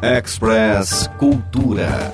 Express Cultura.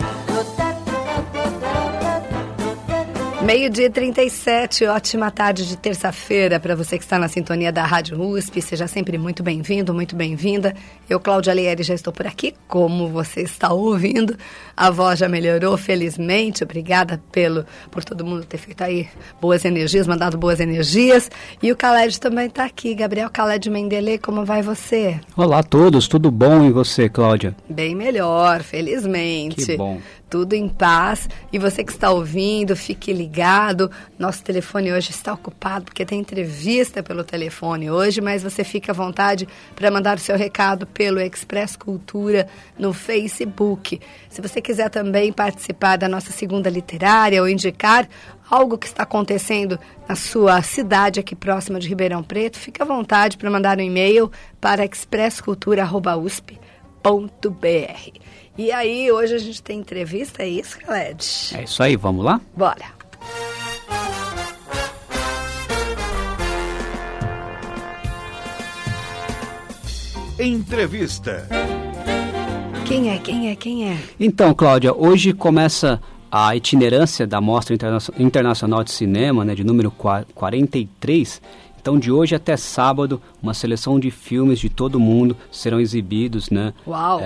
12h37, ótima tarde de terça-feira para você que está na sintonia da Rádio USP. Seja sempre muito bem-vindo, muito bem-vinda. Eu, Cláudia Alieri, já estou por aqui, como você está ouvindo. A voz já melhorou, felizmente. Obrigada por todo mundo ter feito aí boas energias, mandado boas energias. E o Khaled também está aqui. Gabriel Khaled Mendelê, como vai você? Olá a todos, tudo bom e você, Cláudia? Bem melhor, felizmente. Que bom. Tudo em paz. E você que está ouvindo, fique ligado. Nosso telefone hoje está ocupado, porque tem entrevista pelo telefone hoje, mas você fica à vontade para mandar o seu recado pelo Express Cultura no Facebook. Se você quiser também participar da nossa segunda literária ou indicar algo que está acontecendo na sua cidade aqui próxima de Ribeirão Preto, fique à vontade para mandar um e-mail para expresscultura@usp.br. E aí, hoje a gente tem entrevista, é isso, Khaled? É isso aí, vamos lá? Bora. Entrevista. Quem é? Então, Cláudia, hoje começa a itinerância da Mostra Internacional de Cinema, né, de número 43. Então, de hoje até sábado, uma seleção de filmes de todo mundo serão exibidos, né? Uau!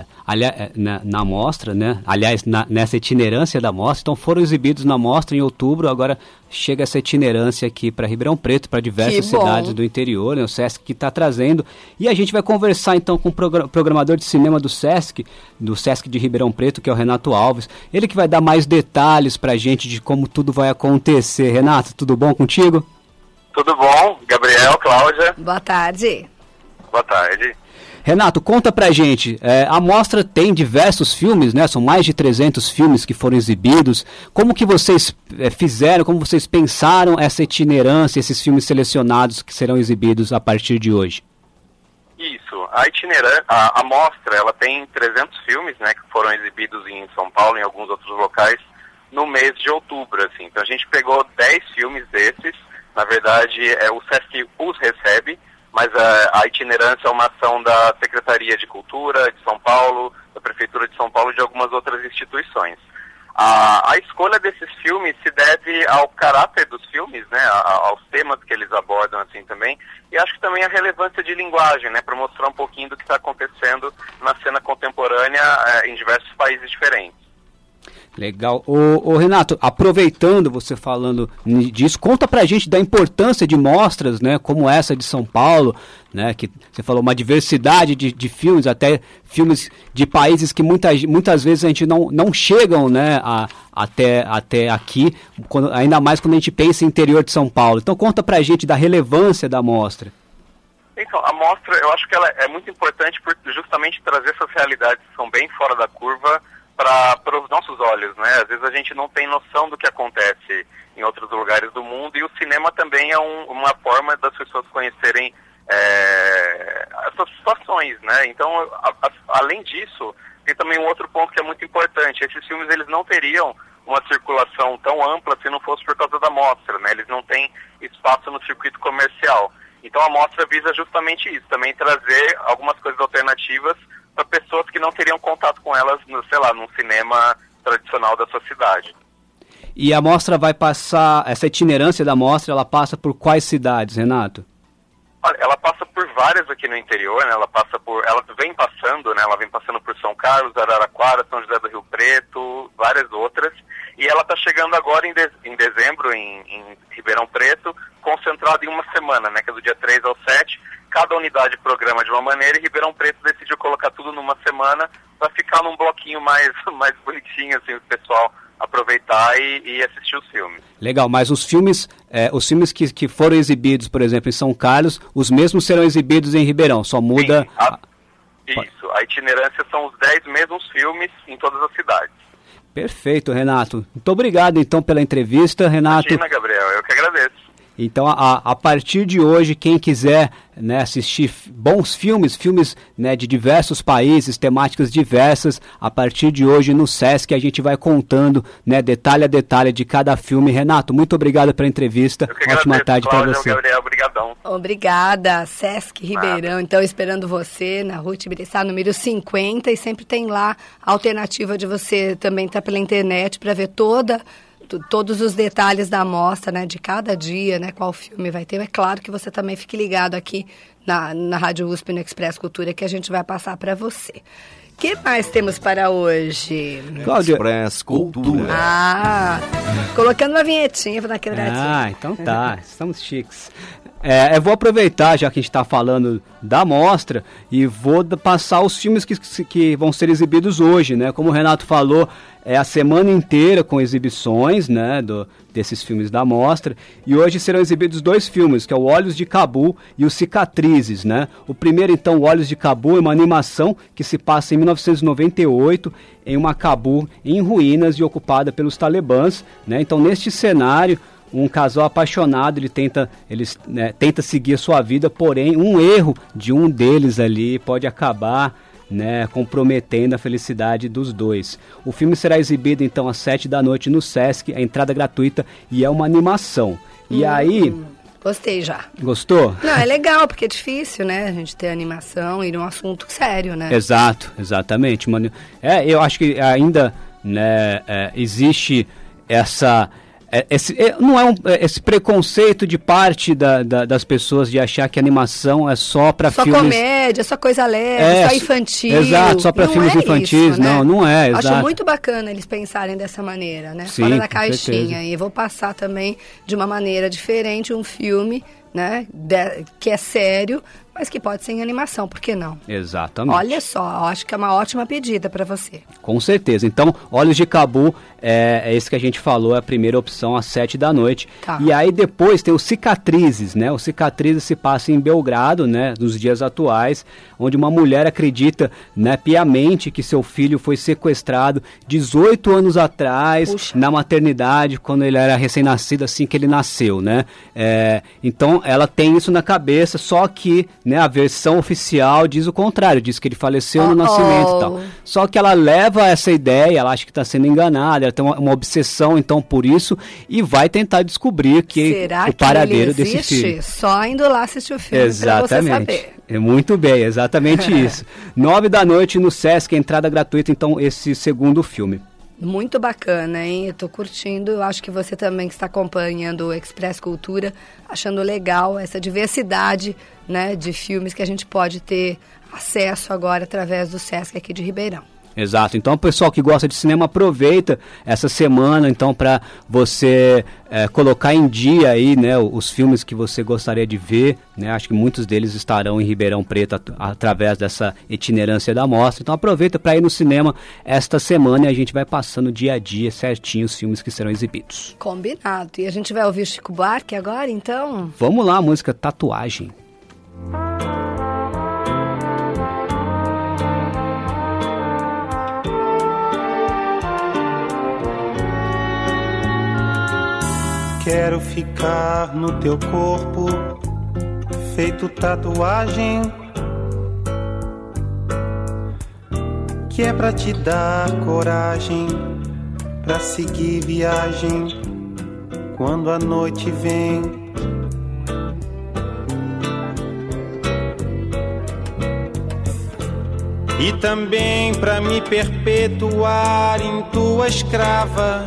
Na mostra, né? Aliás, nessa itinerância da mostra. Então, foram exibidos na mostra em outubro, agora chega essa itinerância aqui para Ribeirão Preto, para diversas cidades do interior, né? O Sesc que está trazendo. E a gente vai conversar, então, com o programador de cinema do Sesc de Ribeirão Preto, que é o Renato Alves. Ele que vai dar mais detalhes para a gente de como tudo vai acontecer. Renato, tudo bom contigo? Tudo bom? Gabriel, Cláudia. Boa tarde. Boa tarde. Renato, conta pra gente, a mostra tem diversos filmes, né? São mais de 300 filmes que foram exibidos. Como que vocês fizeram, como vocês pensaram essa itinerância, esses filmes selecionados que serão exibidos a partir de hoje? Isso, a mostra, ela tem 300 filmes, né, que foram exibidos em São Paulo e em alguns outros locais no mês de outubro, assim. Então a gente pegou 10 filmes desses. Na verdade, o Sesc os recebe, mas a itinerância é uma ação da Secretaria de Cultura de São Paulo, da Prefeitura de São Paulo e de algumas outras instituições. A escolha desses filmes se deve ao caráter dos filmes, né, aos temas que eles abordam assim também, e acho que também a relevância de linguagem, né, para mostrar um pouquinho do que está acontecendo na cena contemporânea em diversos países diferentes. Legal. Ô Renato, aproveitando você falando disso, conta pra gente da importância de mostras, né, como essa de São Paulo, né, que você falou uma diversidade de filmes, até filmes de países que muitas vezes a gente não chegam, né, até aqui, ainda mais quando a gente pensa em interior de São Paulo. Então conta pra gente da relevância da mostra. Então, a mostra, eu acho que ela é muito importante por justamente trazer essas realidades que são bem fora da curva para os nossos olhos, né? Às vezes a gente não tem noção do que acontece em outros lugares do mundo, e o cinema também é uma forma das pessoas conhecerem essas situações, né? Então, além disso, tem também um outro ponto que é muito importante. Esses filmes, eles não teriam uma circulação tão ampla se não fosse por causa da mostra, né? Eles não têm espaço no circuito comercial. Então a mostra visa justamente isso, também trazer algumas coisas alternativas para pessoas que não teriam contato com elas, sei lá, num cinema tradicional da sua cidade. E a mostra vai passar, essa itinerância da mostra, ela passa por quais cidades, Renato? Olha, ela passa por várias aqui no interior, né? Ela vem passando por São Carlos, Araraquara, São José do Rio Preto, várias outras, e ela está chegando agora em dezembro em Ribeirão Preto, concentrada em uma semana, né? Que é do dia 3 ao 7, cada unidade programa de uma maneira, e Ribeirão Preto decidiu colocar tudo numa semana para ficar num bloquinho mais bonitinho, assim, o pessoal aproveitar e assistir os filmes. Legal, mas os filmes que foram exibidos, por exemplo, em São Carlos, os mesmos serão exibidos em Ribeirão, só muda... Sim, a itinerância são os 10 mesmos filmes em todas as cidades. Perfeito, Renato. Muito obrigado, então, pela entrevista, Renato. Imagina, Gabriel, eu que agradeço. Então, a partir de hoje, quem quiser, né, assistir bons filmes, né, de diversos países, temáticas diversas, a partir de hoje no Sesc a gente vai contando, né, detalhe a detalhe de cada filme. Renato, muito obrigado pela entrevista. Ótima tarde para você. Gabriel, obrigadão. Obrigada, Sesc Ribeirão. Então, esperando você na Rua Tibiriçá, número 50, e sempre tem lá a alternativa de você também estar pela internet para ver todos os detalhes da amostra, né, de cada dia, né, qual filme vai ter. É claro que você também fique ligado aqui na Rádio USP, no Express Cultura, que a gente vai passar para você. O que mais temos para hoje? Cláudia. Express Cultura. Colocando uma vinhetinha para dar quebradinha. Então tá, estamos chiques. Eu vou aproveitar, já que a gente está falando da mostra, e vou passar os filmes que vão ser exibidos hoje, né? Como o Renato falou, é a semana inteira com exibições, né, desses filmes da mostra, e hoje serão exibidos 2 filmes, que é o Olhos de Cabul e o Cicatrizes, né? O primeiro, então, o Olhos de Cabul, é uma animação que se passa em 1998, em uma Cabul em ruínas e ocupada pelos talibãs, né? Então, neste cenário, um casal apaixonado, ele tenta seguir a sua vida, porém um erro de um deles ali pode acabar, né, comprometendo a felicidade dos dois. O filme será exibido então às 7 da noite no Sesc, a entrada gratuita, e é uma animação. E aí... Gostei já. Gostou? Não, é legal, porque é difícil, né, a gente ter animação e num assunto sério, né? Exatamente. Eu acho que ainda, né, existe esse preconceito de parte das pessoas de achar que a animação é só para filmes... Só comédia, só coisa leve, só infantil. Exato, só para filmes infantis. Isso, né? Não é, exato. Acho muito bacana eles pensarem dessa maneira, né? Sim, fora da caixinha. Certeza. E vou passar também de uma maneira diferente um filme, né, que é sério, mas que pode ser em animação, por que não? Exatamente. Olha só, acho que é uma ótima pedida para você. Com certeza. Então, Olhos de Cabul, é esse que a gente falou, é a primeira opção, às 7 da noite. Tá. E aí depois tem o Cicatrizes, né? O Cicatrizes se passa em Belgrado, né, nos dias atuais, onde uma mulher acredita, né, piamente que seu filho foi sequestrado 18 anos atrás, Puxa, na maternidade, quando ele era recém-nascido, assim que ele nasceu, né? Então, ela tem isso na cabeça, só que, né, a versão oficial diz o contrário, diz que ele faleceu no nascimento e tal. Só que ela leva essa ideia, ela acha que está sendo enganada, ela tem uma obsessão, então, por isso, e vai tentar descobrir o paradeiro desse filho. Só indo lá assistir o filme para você saber. Muito bem, exatamente isso. 9 da noite no Sesc, entrada gratuita, então, esse segundo filme. Muito bacana, hein? Eu tô curtindo, eu acho que você também que está acompanhando o Express Cultura, achando legal essa diversidade, né, de filmes que a gente pode ter acesso agora através do Sesc aqui de Ribeirão. Exato, então o pessoal que gosta de cinema aproveita essa semana então para você colocar em dia aí, né, os filmes que você gostaria de ver, né? Acho que muitos deles estarão em Ribeirão Preto através dessa itinerância da mostra, então aproveita para ir no cinema esta semana e a gente vai passando dia a dia certinho os filmes que serão exibidos. Combinado, e a gente vai ouvir Chico Buarque agora então? Vamos lá, a música Tatuagem. Quero ficar no teu corpo, feito tatuagem, que é pra te dar coragem, pra seguir viagem, quando a noite vem. E também pra me perpetuar em tua escrava,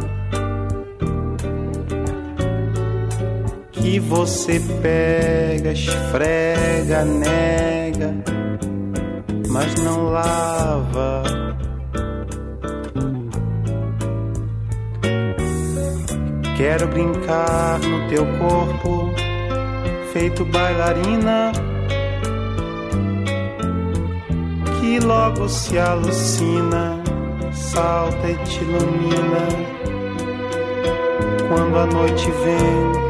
que você pega, esfrega, nega, mas não lava. Quero brincar no teu corpo, feito bailarina, que logo se alucina, salta e te ilumina, quando a noite vem.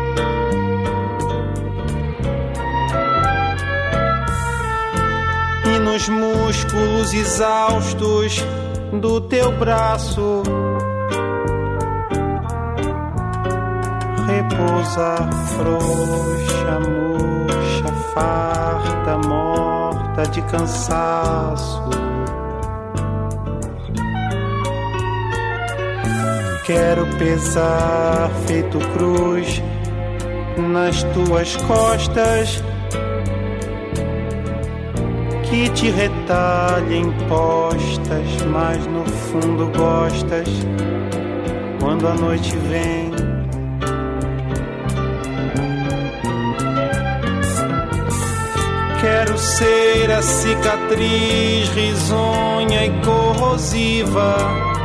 E nos músculos exaustos do teu braço repousar frouxa, murcha, farta, morta de cansaço. Quero pesar feito cruz nas tuas costas, que te retalhem postas, mas no fundo gostas quando a noite vem. Quero ser a cicatriz risonha e corrosiva,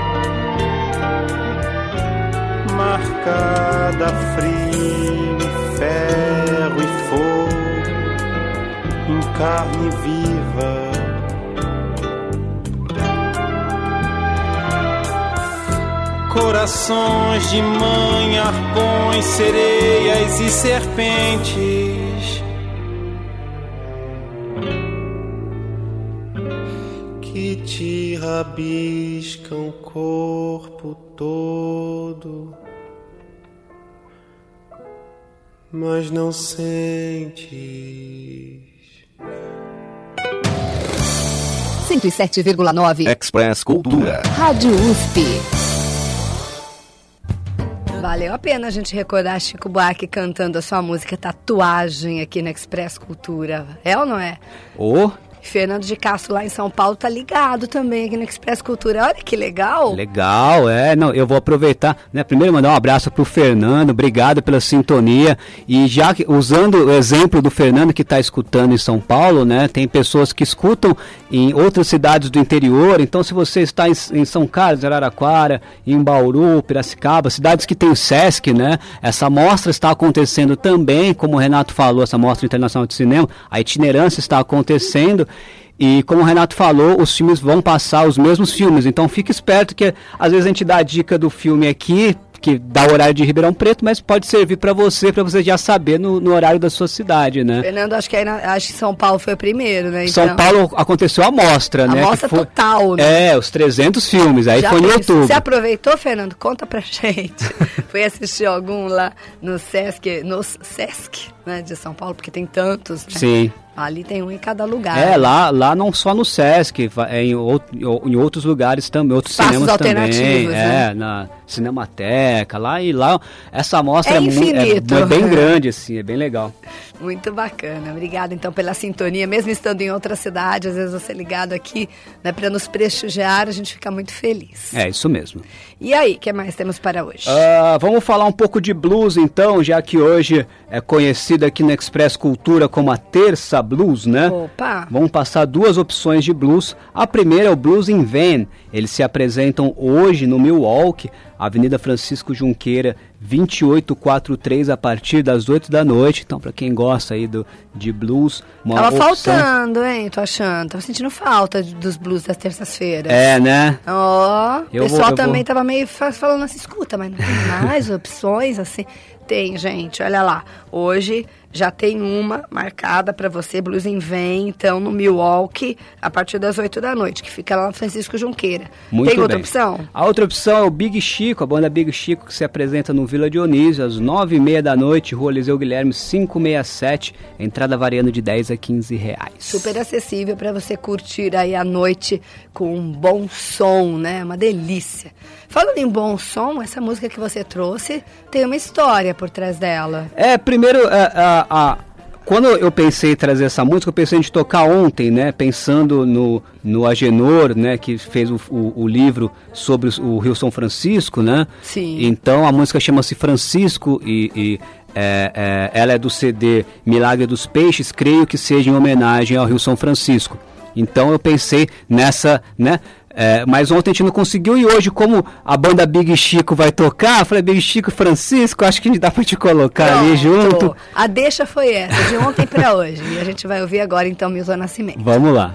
marcada a frio, ferro e fogo, em carne viva. Corações de mãe, arpões, sereias e serpentes, que te rabiscam o corpo todo, mas não sentes. 107,9 Express Cultura. Rádio USP. Valeu a pena a gente recordar Chico Buarque cantando a sua música Tatuagem aqui na Express Cultura. É ou não é? Fernando de Castro lá em São Paulo tá ligado também aqui no Express Cultura. Olha que legal. Legal, não, eu vou aproveitar, né, primeiro mandar um abraço pro Fernando, obrigado pela sintonia, e já que, usando o exemplo do Fernando que está escutando em São Paulo, né, tem pessoas que escutam em outras cidades do interior, então se você está em São Carlos, Araraquara, em Bauru, Piracicaba, cidades que tem o Sesc, né, essa mostra está acontecendo também, como o Renato falou, essa mostra internacional de cinema, a itinerância está acontecendo. E como o Renato falou, os filmes vão passar os mesmos filmes, então fique esperto que às vezes a gente dá a dica do filme aqui, que dá o horário de Ribeirão Preto, mas pode servir para você já saber no horário da sua cidade, né? Fernando, acho que São Paulo foi o primeiro, né? Então, São Paulo aconteceu a mostra, né? A mostra total, né? Os 300 filmes, aí já foi em outubro. Você aproveitou, Fernando? Conta pra gente. Foi assistir algum lá nos Sesc, né, de São Paulo, porque tem tantos, né? Sim. Ali tem um em cada lugar. Lá não só no Sesc, em outros lugares também, outros espaços cinemas também. Né? Na Cinemateca, lá essa amostra é infinito. Bem grande, assim, é bem legal. Muito bacana. Obrigada, então, pela sintonia, mesmo estando em outra cidade, às vezes você ligado aqui, né, para nos prestigiar, a gente fica muito feliz. É, isso mesmo. E aí, o que mais temos para hoje? Vamos falar um pouco de blues, então, já que hoje é conhecida aqui no Express Cultura como a Terça Blues, né? Opa! Vamos passar duas opções de blues. A primeira é o Blues in Van. Eles se apresentam hoje no Milwaukee, Avenida Francisco Junqueira, 2843, a partir das 8 da noite. Então, para quem gosta aí de blues, uma opção... faltando, hein? Tô achando. Tava sentindo falta dos blues das terças-feiras. Né? O pessoal também tava meio falando assim, escuta, mas não tem mais opções, assim... Tem, gente, olha lá, hoje já tem uma marcada para você, Blues in Van, então, no Milwaukee, a partir das 8 da noite, que fica lá no Francisco Junqueira. Tem outra opção? A outra opção é o Big Chico, a banda Big Chico, que se apresenta no Vila Dionísio, às 9h30 da noite, Rua Eliseu Guilherme, 567, entrada variando de 10 a 15 reais. Super acessível para você curtir aí a noite com um bom som, né? Uma delícia. Falando em bom som, essa música que você trouxe tem uma história por trás dela. Primeiro, quando eu pensei em trazer essa música, eu pensei em tocar ontem, né? Pensando no Agenor, né? Que fez o livro sobre o Rio São Francisco, né? Sim. Então a música chama-se Francisco ela é do CD Milagre dos Peixes, creio que seja em homenagem ao Rio São Francisco. Então eu pensei nessa, né? Mas ontem a gente não conseguiu, e hoje, como a banda Big Chico vai tocar, eu falei, Big Chico e Francisco, acho que dá pra te colocar ali junto. A deixa foi essa, de ontem pra hoje. E a gente vai ouvir agora, então, Milton Nascimento. Vamos lá.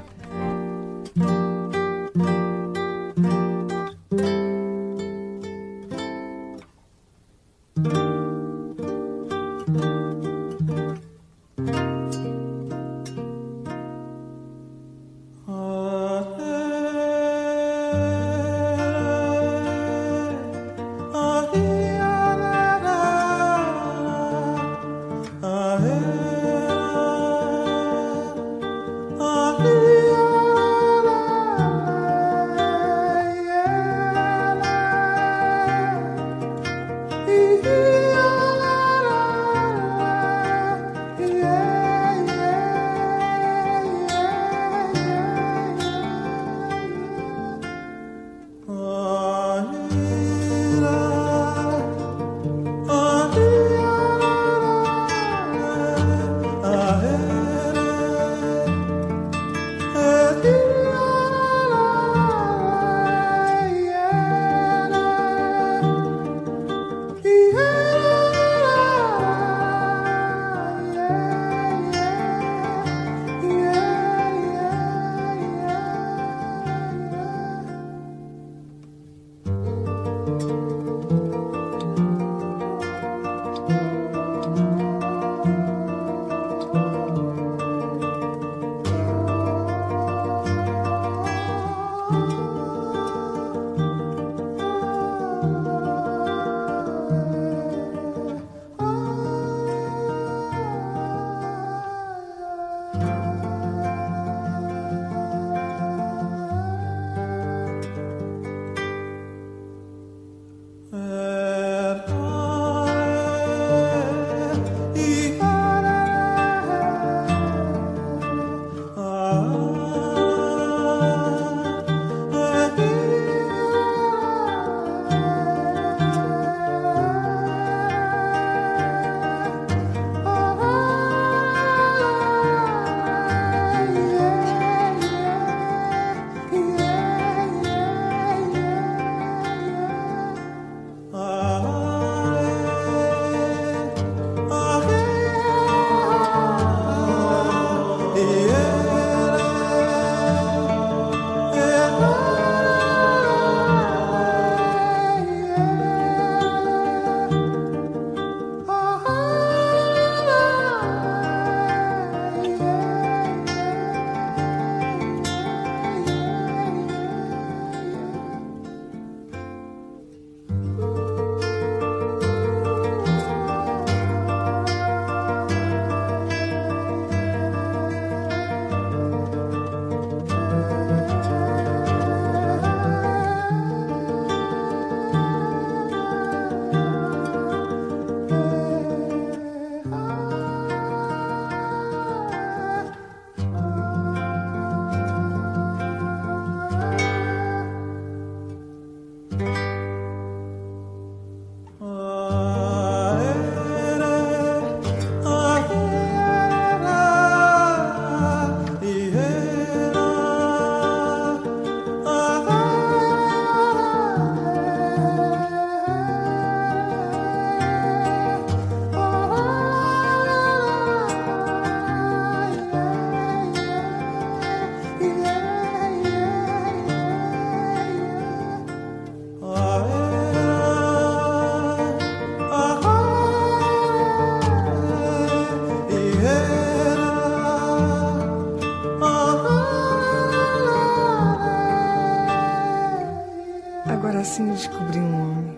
assim eu descobri um homem.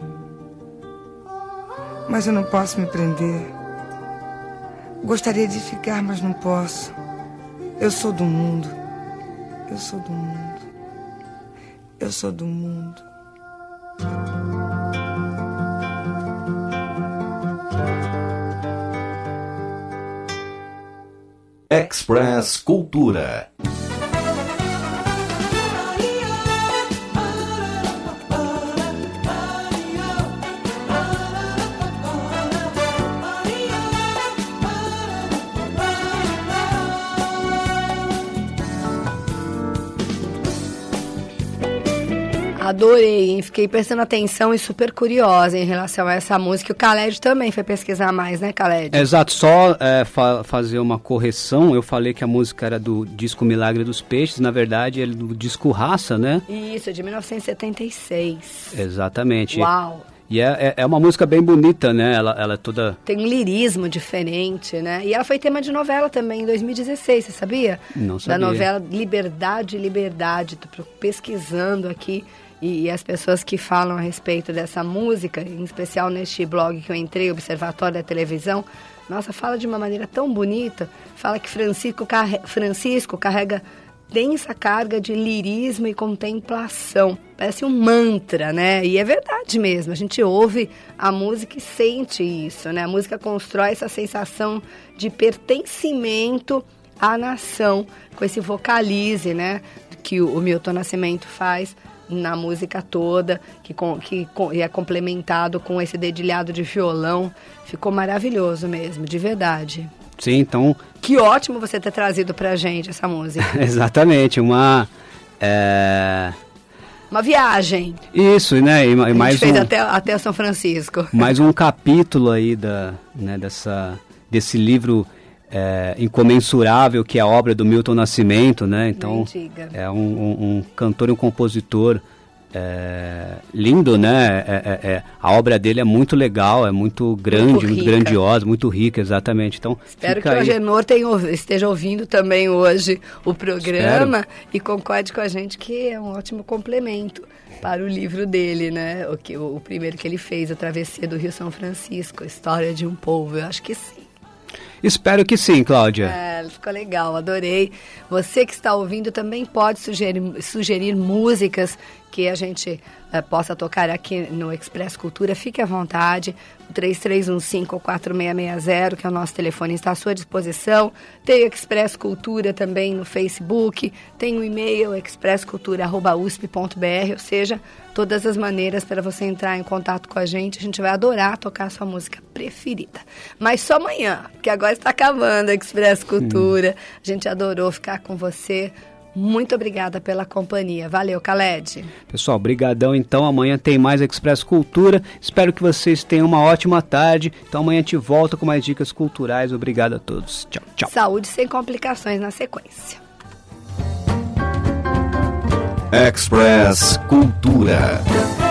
Mas eu não posso me prender. Gostaria de ficar, mas não posso. Eu sou do mundo. Eu sou do mundo. Eu sou do mundo. Express Cultura. Adorei, hein? Fiquei prestando atenção e super curiosa em relação a essa música. O Khaled também foi pesquisar mais, né, Khaled? Exato, só fazer uma correção. Eu falei que a música era do disco Milagre dos Peixes, na verdade é do disco Raça, né? Isso, de 1976. Exatamente. Uau! E é uma música bem bonita, né? Ela é toda... Tem um lirismo diferente, né? E ela foi tema de novela também em 2016, você sabia? Não sabia. Da novela Liberdade, Liberdade. Tô pesquisando aqui. E as pessoas que falam a respeito dessa música, em especial neste blog que eu entrei, Observatório da Televisão, nossa, fala de uma maneira tão bonita, fala que Francisco carrega densa carga de lirismo e contemplação, parece um mantra, né? E é verdade mesmo, a gente ouve a música e sente isso, né? A música constrói essa sensação de pertencimento à nação, com esse vocalize, né? Que o Milton Nascimento faz na música toda, que é complementado com esse dedilhado de violão. Ficou maravilhoso mesmo, de verdade. Sim, então... Que ótimo você ter trazido pra gente essa música. Exatamente, uma viagem. Isso, né? E mais a gente fez até São Francisco. Mais um capítulo aí desse livro incomensurável que é a obra do Milton Nascimento, né? Então é um cantor e um compositor lindo, né? A obra dele é muito legal, é muito grande, muito grandiosa, muito rica, exatamente. Então espero que o Agenor esteja ouvindo também hoje o programa e concorde com a gente que é um ótimo complemento para o livro dele, né? O primeiro que ele fez, A Travessia do Rio São Francisco, História de um Povo. Eu acho que sim. Espero que sim, Cláudia. Ficou legal, adorei. Você que está ouvindo também pode sugerir músicas que a gente possa tocar aqui no Express Cultura. Fique à vontade. O 3315-4660, que é o nosso telefone, está à sua disposição. Tem o Express Cultura também no Facebook. Tem o e-mail expresscultura@usp.br, ou seja, todas as maneiras para você entrar em contato com a gente. A gente vai adorar tocar a sua música preferida. Mas só amanhã, porque agora está acabando a Express Cultura. A gente adorou ficar com você. Muito obrigada pela companhia. Valeu, Khaled. Pessoal, brigadão. Então, amanhã tem mais Express Cultura. Espero que vocês tenham uma ótima tarde. Então, amanhã a gente volta com mais dicas culturais. Obrigado a todos. Tchau, tchau. Saúde sem complicações na sequência. Express Cultura.